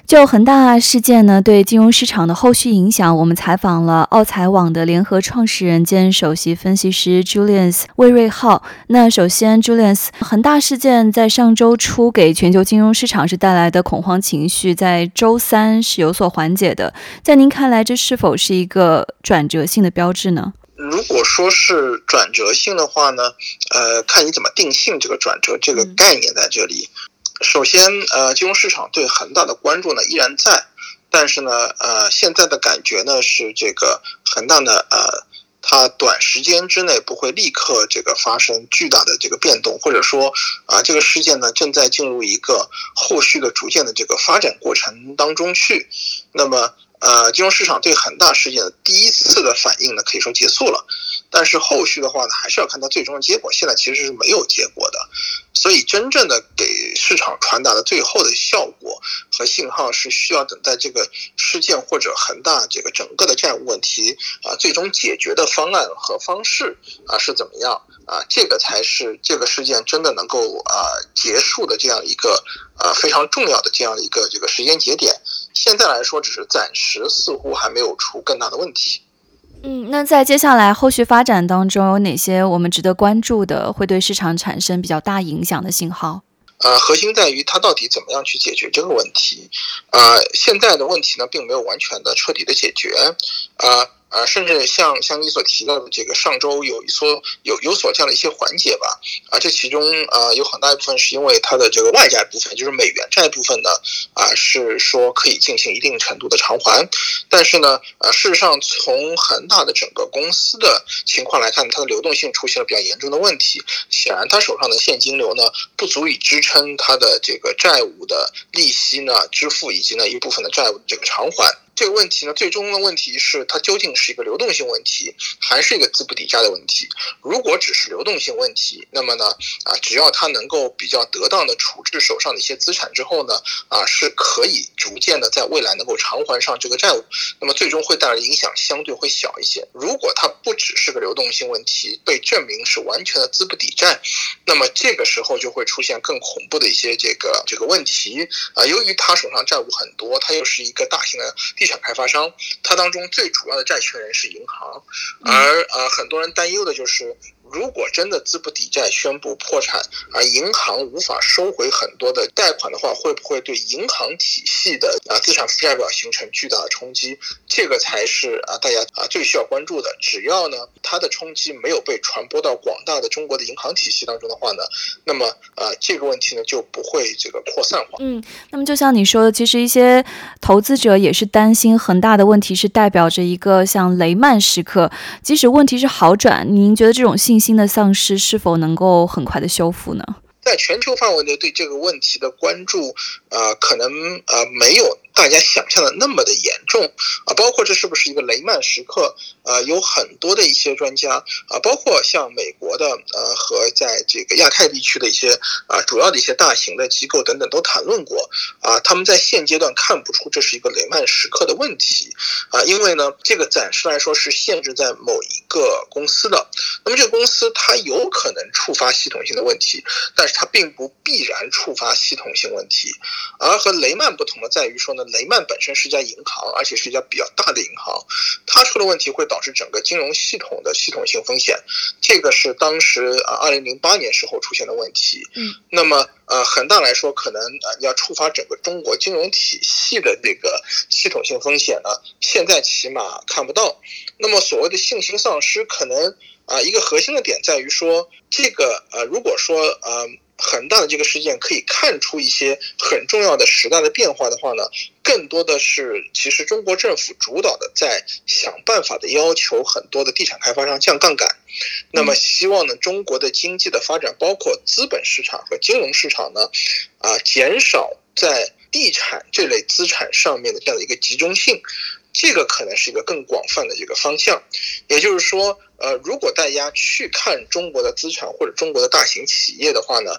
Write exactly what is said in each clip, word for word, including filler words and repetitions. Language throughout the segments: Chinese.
就恒大事件呢对金融市场的后续影响，我们采访了奥财网的联合创始人兼首席分析师 Julius 魏瑞浩。那首先 Julius， 恒大事件在上周初给全球金融市场是带来的恐慌情绪，在周三是有所缓解的。在您看来，这是否是一个转折性的标志呢？ 如果说是转折性的话呢，呃，看你怎么定性这个转折这个概念在这里。嗯首先，呃，金融市场对恒大的关注呢依然在，但是呢，呃，现在的感觉呢是这个恒大呢，呃，它短时间之内不会立刻这个发生巨大的这个变动，或者说啊、呃，这个事件呢正在进入一个后续的逐渐的这个发展过程当中去。那么，呃，金融市场对恒大事件的第一次的反应呢，可以说结束了，但是后续的话呢，还是要看到最终的结果。现在其实是没有结果的。所以真正的给市场传达的最后的效果和信号是需要等待这个事件或者恒大这个整个的债务问题啊最终解决的方案和方式啊是怎么样啊，这个才是这个事件真的能够啊结束的这样一个啊非常重要的这样的一个这个时间节点。现在来说只是暂时似乎还没有出更大的问题。 嗯，那在接下来后续发展当中，有哪些我们值得关注的，会对市场产生比较大影响的信号？ 呃，核心在于它到底怎么样去解决这个问题。呃，现在的问题呢，并没有完全的彻底的解决。呃呃，甚至像像你所提到的这个上周有一所有有所这样的一些缓解吧。啊，这其中呃有很大一部分是因为它的这个外债部分，就是美元债部分呢，啊是说可以进行一定程度的偿还。但是呢，呃事实上从恒大的整个公司的情况来看，它的流动性出现了比较严重的问题。显然，它手上的现金流呢不足以支撑它的这个债务的利息呢支付，以及呢一部分的债务的这个偿还。这个问题呢，最终的问题是它究竟是一个流动性问题，还是一个资不抵债的问题？如果只是流动性问题，那么呢，啊，只要它能够比较得当的处置手上的一些资产之后呢，啊，是可以逐渐的在未来能够偿还上这个债务，那么最终会带来的影响相对会小一些。如果它不只是个流动性问题，被证明是完全的资不抵债，那么这个时候就会出现更恐怖的一些这个这个问题啊。由于它手上债务很多，它又是一个大型的地产开发商，它当中最主要的债权人是银行，而呃很多人担忧的就是，如果真的资不抵债宣布破产，而银行无法收回很多的贷款的话，会不会对银行体系的啊资产负债表形成巨大的冲击？这个才是啊大家啊最需要关注的。只要呢它的冲击没有被传播到广大的中国的银行体系当中的话呢，那么啊这个问题呢就不会这个扩散化。 嗯，那么就像你说的，其实一些投资者也是担心恒大的问题是代表着一个像雷曼时刻，即使问题是好转，您觉得这种信心的丧失是否能够很快的修复呢？ 在全球范围内对这个问题的关注，呃，可能呃没有大家想象的那么的严重啊。包括这是不是一个雷曼时刻，呃，有很多的一些专家啊，包括像美国的呃和在这个亚太地区的一些啊主要的一些大型的机构等等都谈论过啊。他们在现阶段看不出这是一个雷曼时刻的问题啊，因为呢，这个暂时来说是限制在某一个公司的。那么这个公司它有可能触发系统性的问题，但是它并不必然触发系统性问题。而和雷曼不同的在于说呢，雷曼本身是一家银行，而且是一家比较大的银行，它出了问题会导致整个金融系统的系统性风险，这个是当时啊二零零八年时候出现的问题。嗯，那么呃恒大来说，可能呃要触发整个中国金融体系的这个系统性风险呢，现在起码看不到。那么所谓的信心丧失，可能啊一个核心的点在于说，这个呃如果说呃。恒大的这个事件可以看出一些很重要的时代的变化的话呢，更多的是其实中国政府主导的在想办法的要求很多的地产开发商降杠杆，那么希望呢中国的经济的发展，包括资本市场和金融市场呢，啊减少在地产这类资产上面的这样的一个集中性。这个可能是一个更广泛的这个方向，也就是说，呃，如果大家去看中国的资产或者中国的大型企业的话呢，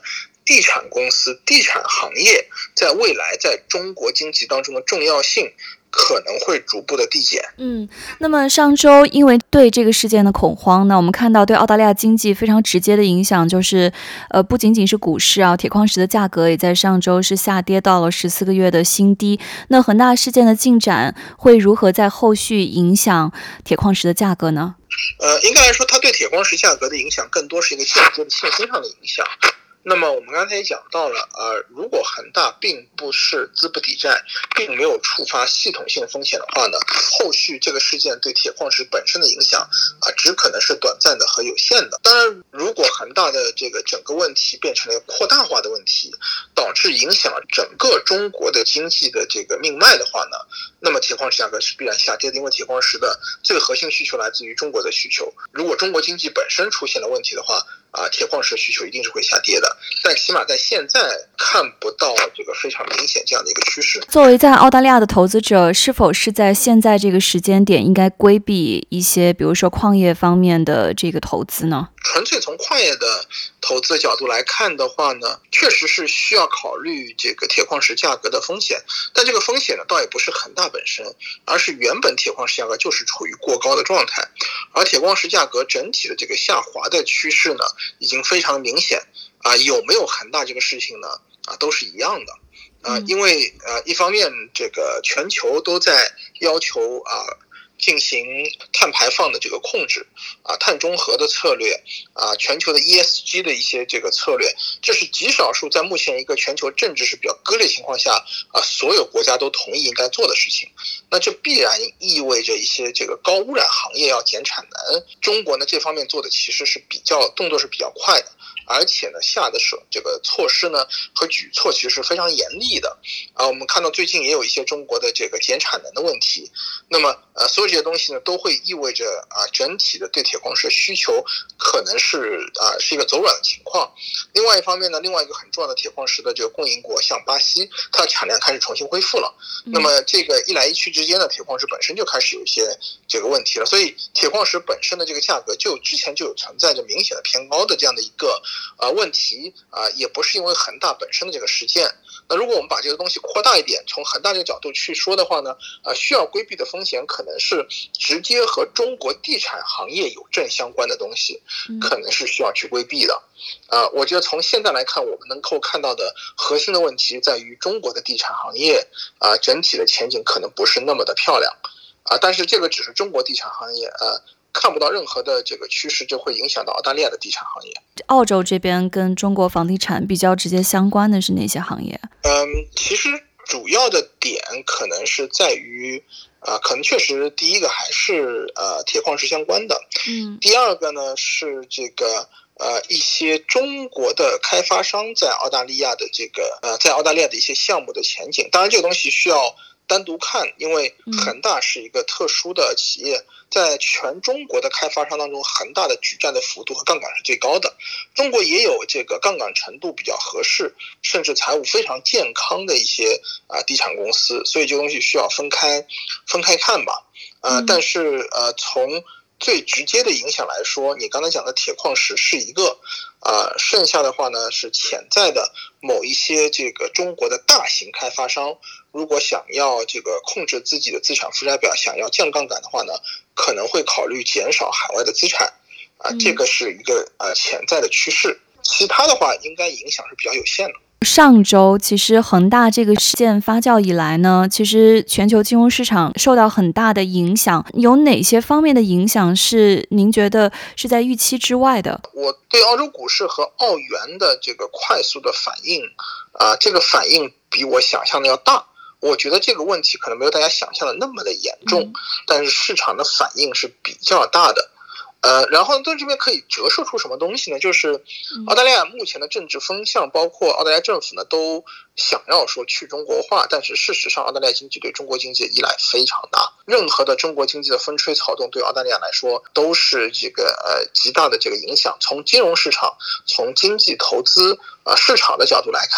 地产公司、地产行业在未来在中国经济当中的重要性可能会逐步的递减。 嗯，那么上周因为对这个事件的恐慌呢，我们看到对澳大利亚经济非常直接的影响就是，呃，不仅仅是股市啊，铁矿石的价格也在上周是下跌到了十四个月的新低。那恒大事件的进展会如何在后续影响铁矿石的价格呢？ 呃，应该来说，它对铁矿石价格的影响更多是一个间接的信心上的影响。那么我们刚才也讲到了，呃，如果恒大并不是资不抵债，并没有触发系统性风险的话呢，后续这个事件对铁矿石本身的影响啊、呃，只可能是短暂的和有限的。当然，如果恒大的这个整个问题变成了一个扩大化的问题，导致影响整个中国的经济的这个命脉的话呢，那么铁矿石价格是必然下跌的，因为铁矿石的最核心需求来自于中国的需求。如果中国经济本身出现了问题的话，啊，铁矿石需求一定是会下跌的，但起码在现在看不到这个非常明显这样的一个趋势。 作为在澳大利亚的投资者，是否是在现在这个时间点应该规避一些，比如说矿业方面的这个投资呢？ 纯粹从矿业的投资的角度来看的话呢，确实是需要考虑这个铁矿石价格的风险，但这个风险呢，倒也不是恒大本身，而是原本铁矿石价格就是处于过高的状态，而铁矿石价格整体的这个下滑的趋势呢，已经非常明显啊。有没有恒大这个事情呢？啊，都是一样的啊，因为呃，一方面这个全球都在要求啊。进行碳排放的这个控制啊，碳中和的策略啊，全球的 E S G 的一些这个策略，这是极少数在目前一个全球政治是比较割裂情况下啊，所有国家都同意应该做的事情。那这必然意味着一些这个高污染行业要减产能。中国呢这方面做的其实是比较动作是比较快的，而且呢下的手这个措施呢和举措其实是非常严厉的啊。我们看到最近也有一些中国的这个减产能的问题，那么呃所有这些东西呢，都会意味着啊，整体的对铁矿石的需求可能是啊是一个走软的情况。另外一方面呢，另外一个很重要的铁矿石的这个供应国，像巴西，它的产量开始重新恢复了。那么这个一来一去之间呢，铁矿石本身就开始有一些这个问题了，所以铁矿石本身的这个价格就之前就有存在着明显的偏高的这样的一个呃问题啊，也不是因为恒大本身的这个事件。那如果我们把这个东西扩大一点，从恒大这个角度去说的话呢，呃，需要规避的风险可能是直接和中国地产行业有正相关的东西，可能是需要去规避的。呃，我觉得从现在来看，我们能够看到的核心的问题在于中国的地产行业啊、呃，整体的前景可能不是那么的漂亮啊、呃，但是这个只是中国地产行业呃。看不到任何的这个趋势，就会影响到澳大利亚的地产行业。 澳洲这边跟中国房地产比较直接相关的是哪些行业？ 嗯，其实主要的点可能是在于，啊、呃，可能确实第一个还是呃铁矿石相关的，嗯，第二个呢是这个。呃，一些中国的开发商在澳大利亚的这个呃，在澳大利亚的一些项目的前景，当然这个东西需要单独看，因为恒大是一个特殊的企业，在全中国的开发商当中，恒大的举债的幅度和杠杆是最高的。中国也有这个杠杆程度比较合适，甚至财务非常健康的一些啊、呃、地产公司，所以这个东西需要分开分开看吧。呃，但是呃从最直接的影响来说，你刚才讲的铁矿石是一个，呃，剩下的话呢是潜在的某一些这个中国的大型开发商，如果想要这个控制自己的资产负债表，想要降杠杆的话呢，可能会考虑减少海外的资产，啊、呃，这个是一个呃潜在的趋势。其他的话，应该影响是比较有限的。 上周其实恒大这个事件发酵以来呢，其实全球金融市场受到很大的影响，有哪些方面的影响是您觉得是在预期之外的？ 我对澳洲股市和澳元的这个快速的反应啊、呃，这个反应比我想象的要大。我觉得这个问题可能没有大家想象的那么的严重，嗯、但是市场的反应是比较大的。呃，然后在这边可以折射出什么东西呢？就是澳大利亚目前的政治风向，包括澳大利亚政府呢，都想要说去中国化，但是事实上，澳大利亚经济对中国经济的依赖非常大。任何的中国经济的风吹草动，对澳大利亚来说都是这个呃极大的这个影响。从金融市场、从经济投资啊、呃、市场的角度来看。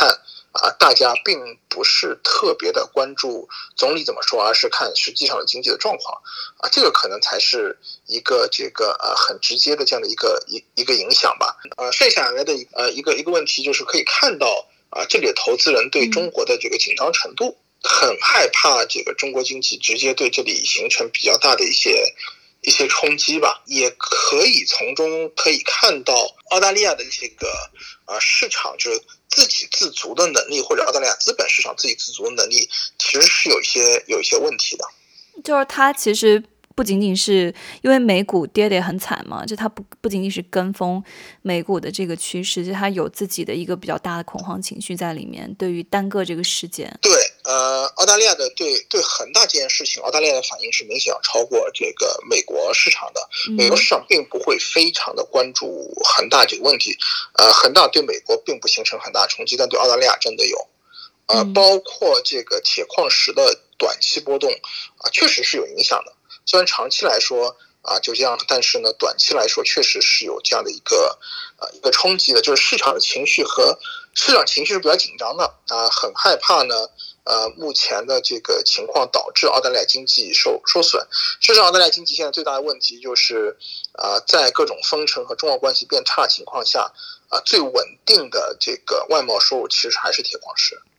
啊，大家并不是特别的关注总理怎么说，而是看实际上的经济的状况啊，这个可能才是一个这个呃很直接的这样的一个一一个影响吧。呃，剩下来的呃一个一个问题就是可以看到啊，这里的投资人对中国的这个紧张程度，很害怕这个中国经济直接对这里形成比较大的一些。一些冲击吧，也可以从中可以看到澳大利亚的这个呃市场就是自给自足的能力，或者澳大利亚资本市场自给自足的能力，其实是有一些有一些问题的。 就是它其实不仅仅是因为美股跌得也很惨嘛，就它不不仅仅是跟风美股的这个趋势，就它有自己的一个比较大的恐慌情绪在里面，对于单个这个事件。 对，呃，澳大利亚的对对恒大这件事情，澳大利亚的反应是明显要超过这个美国市场的。美国市场并不会非常的关注恒大这个问题，呃，恒大对美国并不形成很大冲击，但对澳大利亚真的有。呃，包括这个铁矿石的短期波动啊，确实是有影响的。虽然长期来说啊就这样，但是呢，短期来说确实是有这样的一个呃一个冲击的，就是市场的情绪和市场情绪是比较紧张的啊，很害怕呢。呃，目前的这个情况导致澳大利亚经济受受损。事实上，澳大利亚经济现在最大的问题就是，呃，在各种封城和中澳关系变差的情况下，啊、呃，最稳定的这个外贸收入其实还是铁矿石。